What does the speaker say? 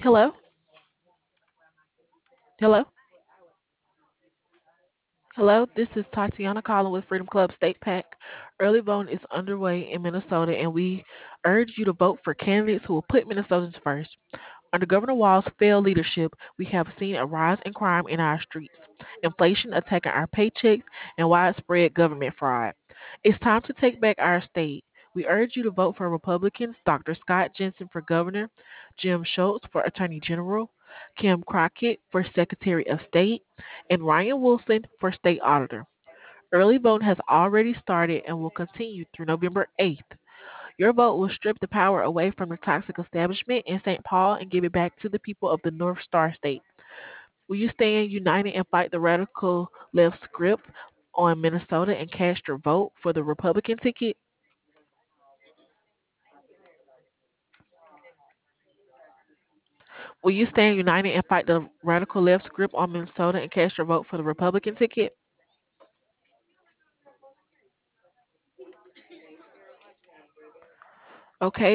Hello? Hello? Hello, this is Tatiana calling with Freedom Club State PAC. Early voting is underway in Minnesota, and we urge you to vote for candidates who will put Minnesotans first. Under Governor Walz's failed leadership, we have seen a rise in crime in our streets, inflation attacking our paychecks, and widespread government fraud. It's time to take back our state. We urge you to vote for Republicans Dr. Scott Jensen for governor, Jim Schultz for attorney general, Kim Crockett for secretary of state, and Ryan Wilson for state auditor. Early voting has already started and will continue through November 8th. Your vote will strip the power away from the toxic establishment in St. Paul and give it back to the people of the North Star State. Will you stand united and fight the radical left's grip on Minnesota and cast your vote for the Republican ticket? Will you stand united and fight the radical left's grip on Minnesota and cast your vote for the Republican ticket? Okay.